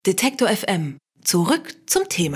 Detektor FM. Zurück zum Thema.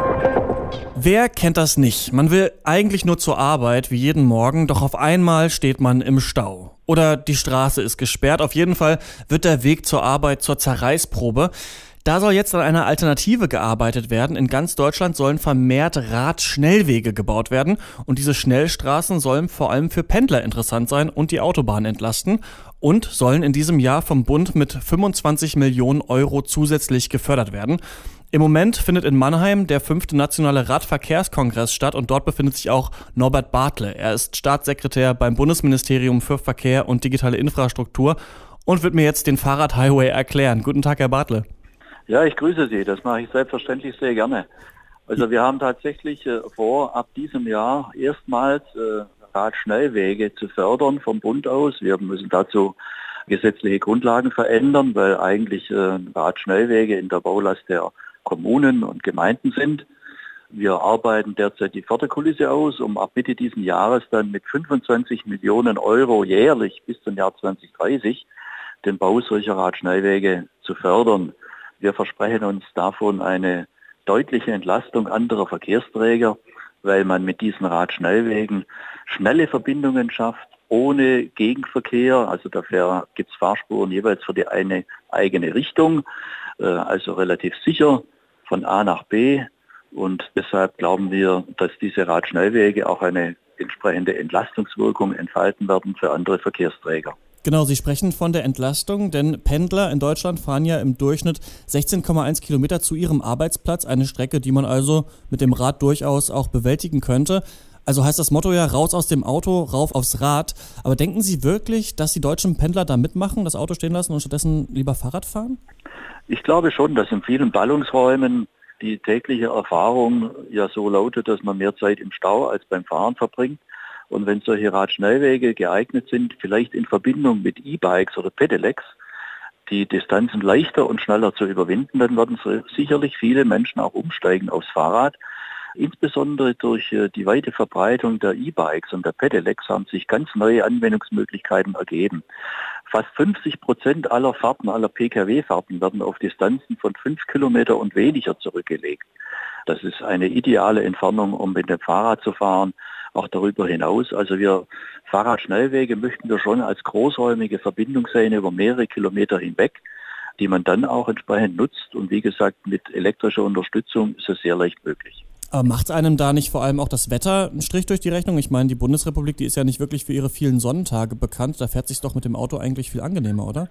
Wer kennt das nicht? Man will eigentlich nur zur Arbeit, wie jeden Morgen, doch auf einmal steht man im Stau. Oder die Straße ist gesperrt. Auf jeden Fall wird der Weg zur Arbeit zur Zerreißprobe. Da soll jetzt an einer Alternative gearbeitet werden. In ganz Deutschland sollen vermehrt Radschnellwege gebaut werden. Und diese Schnellstraßen sollen vor allem für Pendler interessant sein und die Autobahn entlasten. Und sollen in diesem Jahr vom Bund mit 25 Millionen Euro zusätzlich gefördert werden. Im Moment findet in Mannheim der 5. Nationale Radverkehrskongress statt und dort befindet sich auch Norbert Bartle. Er ist Staatssekretär beim Bundesministerium für Verkehr und digitale Infrastruktur und wird mir jetzt den Fahrradhighway erklären. Guten Tag, Herr Bartle. Ja, ich grüße Sie. Das mache ich selbstverständlich sehr gerne. Also wir haben tatsächlich vor, ab diesem Jahr erstmals Radschnellwege zu fördern vom Bund aus. Wir müssen dazu gesetzliche Grundlagen verändern, weil eigentlich Radschnellwege in der Baulast der Kommunen und Gemeinden sind. Wir arbeiten derzeit die Förderkulisse aus, um ab Mitte dieses Jahres dann mit 25 Millionen Euro jährlich bis zum Jahr 2030 den Bau solcher Radschnellwege zu fördern. Wir versprechen uns davon eine deutliche Entlastung anderer Verkehrsträger, weil man mit diesen Radschnellwegen schnelle Verbindungen schafft, ohne Gegenverkehr. Also dafür gibt es Fahrspuren jeweils für die eine eigene Richtung, also relativ sicher von A nach B. Und deshalb glauben wir, dass diese Radschnellwege auch eine entsprechende Entlastungswirkung entfalten werden für andere Verkehrsträger. Genau, Sie sprechen von der Entlastung, denn Pendler in Deutschland fahren ja im Durchschnitt 16,1 Kilometer zu ihrem Arbeitsplatz. Eine Strecke, die man also mit dem Rad durchaus auch bewältigen könnte. Also heißt das Motto ja, raus aus dem Auto, rauf aufs Rad. Aber denken Sie wirklich, dass die deutschen Pendler da mitmachen, das Auto stehen lassen und stattdessen lieber Fahrrad fahren? Ich glaube schon, dass in vielen Ballungsräumen die tägliche Erfahrung ja so lautet, dass man mehr Zeit im Stau als beim Fahren verbringt. Und wenn solche Radschnellwege geeignet sind, vielleicht in Verbindung mit E-Bikes oder Pedelecs, die Distanzen leichter und schneller zu überwinden, dann werden sicherlich viele Menschen auch umsteigen aufs Fahrrad. Insbesondere durch die weite Verbreitung der E-Bikes und der Pedelecs haben sich ganz neue Anwendungsmöglichkeiten ergeben. Fast 50% aller Fahrten, aller Pkw-Fahrten werden auf Distanzen von 5 Kilometer und weniger zurückgelegt. Das ist eine ideale Entfernung, um mit dem Fahrrad zu fahren, auch darüber hinaus. Also Fahrradschnellwege möchten wir schon als großräumige Verbindung sehen über mehrere Kilometer hinweg, die man dann auch entsprechend nutzt. Und wie gesagt, mit elektrischer Unterstützung ist es sehr leicht möglich. Aber macht einem da nicht vor allem auch das Wetter einen Strich durch die Rechnung? Ich meine, die Bundesrepublik, die ist ja nicht wirklich für ihre vielen Sonnentage bekannt. Da fährt sich doch mit dem Auto eigentlich viel angenehmer, oder?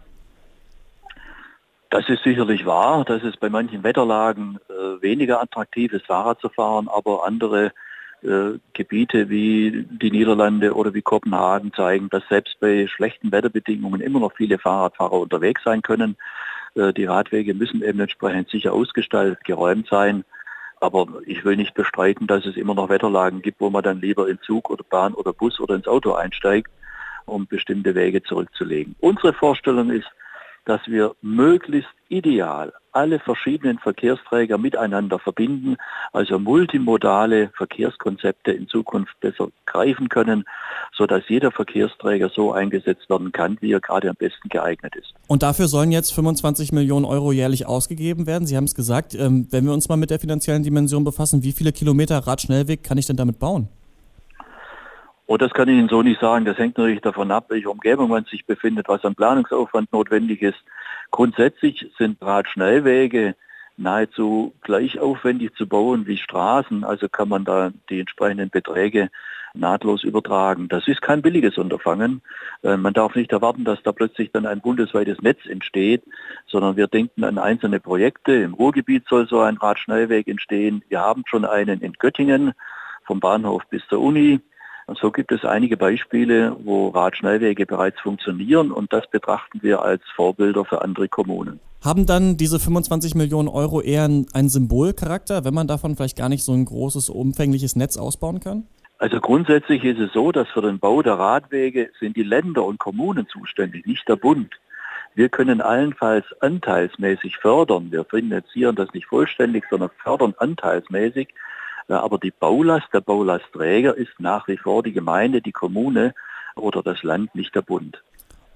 Das ist sicherlich wahr, dass es bei manchen Wetterlagen weniger attraktiv ist, Fahrrad zu fahren, aber andere Gebiete wie die Niederlande oder wie Kopenhagen zeigen, dass selbst bei schlechten Wetterbedingungen immer noch viele Fahrradfahrer unterwegs sein können. Die Radwege müssen eben entsprechend sicher ausgestaltet, geräumt sein. Aber ich will nicht bestreiten, dass es immer noch Wetterlagen gibt, wo man dann lieber in Zug oder Bahn oder Bus oder ins Auto einsteigt, um bestimmte Wege zurückzulegen. Unsere Vorstellung ist, dass wir möglichst ideal alle verschiedenen Verkehrsträger miteinander verbinden, also multimodale Verkehrskonzepte in Zukunft besser greifen können, sodass jeder Verkehrsträger so eingesetzt werden kann, wie er gerade am besten geeignet ist. Und dafür sollen jetzt 25 Millionen Euro jährlich ausgegeben werden. Sie haben es gesagt, wenn wir uns mal mit der finanziellen Dimension befassen, wie viele Kilometer Radschnellweg kann ich denn damit bauen? Oh, das kann ich Ihnen so nicht sagen. Das hängt natürlich davon ab, welche Umgebung man sich befindet, was an Planungsaufwand notwendig ist. Grundsätzlich sind Radschnellwege nahezu gleich aufwendig zu bauen wie Straßen. Also kann man da die entsprechenden Beträge nahtlos übertragen. Das ist kein billiges Unterfangen. Man darf nicht erwarten, dass da plötzlich dann ein bundesweites Netz entsteht, sondern wir denken an einzelne Projekte. Im Ruhrgebiet soll so ein Radschnellweg entstehen. Wir haben schon einen in Göttingen, vom Bahnhof bis zur Uni. Und so gibt es einige Beispiele, wo Radschnellwege bereits funktionieren und das betrachten wir als Vorbilder für andere Kommunen. Haben dann diese 25 Millionen Euro eher einen Symbolcharakter, wenn man davon vielleicht gar nicht so ein großes, umfängliches Netz ausbauen kann? Also grundsätzlich ist es so, dass für den Bau der Radwege sind die Länder und Kommunen zuständig, nicht der Bund. Wir können allenfalls anteilsmäßig fördern. Wir finanzieren das nicht vollständig, sondern fördern anteilsmäßig. Aber die Baulast, der Baulastträger ist nach wie vor die Gemeinde, die Kommune oder das Land, nicht der Bund.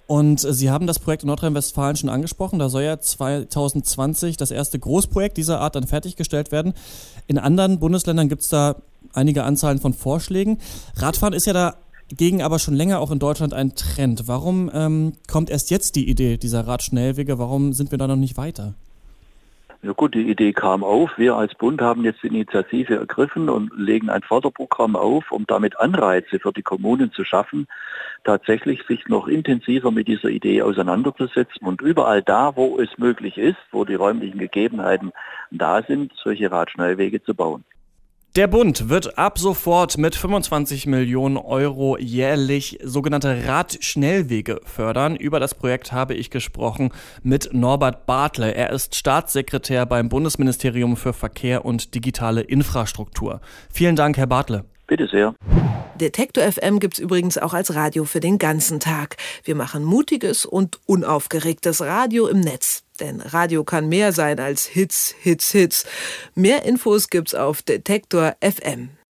Und Sie haben das Projekt in Nordrhein-Westfalen schon angesprochen. Da soll ja 2020 das erste Großprojekt dieser Art dann fertiggestellt werden. In anderen Bundesländern gibt es da einige Anzahlen von Vorschlägen. Radfahren ist ja dagegen aber schon länger auch in Deutschland ein Trend. Warum kommt erst jetzt die Idee dieser Radschnellwege? Warum sind wir da noch nicht weiter? Ja gut, die Idee kam auf. Wir als Bund haben jetzt die Initiative ergriffen und legen ein Förderprogramm auf, um damit Anreize für die Kommunen zu schaffen, tatsächlich sich noch intensiver mit dieser Idee auseinanderzusetzen und überall da, wo es möglich ist, wo die räumlichen Gegebenheiten da sind, solche Radschnellwege zu bauen. Der Bund wird ab sofort mit 25 Millionen Euro jährlich sogenannte Radschnellwege fördern. Über das Projekt habe ich gesprochen mit Norbert Bartle. Er ist Staatssekretär beim Bundesministerium für Verkehr und digitale Infrastruktur. Vielen Dank, Herr Bartle. Bitte sehr. Detektor FM gibt's übrigens auch als Radio für den ganzen Tag. Wir machen mutiges und unaufgeregtes Radio im Netz. Denn Radio kann mehr sein als Hits, Hits, Hits. Mehr Infos gibt's auf Detektor FM.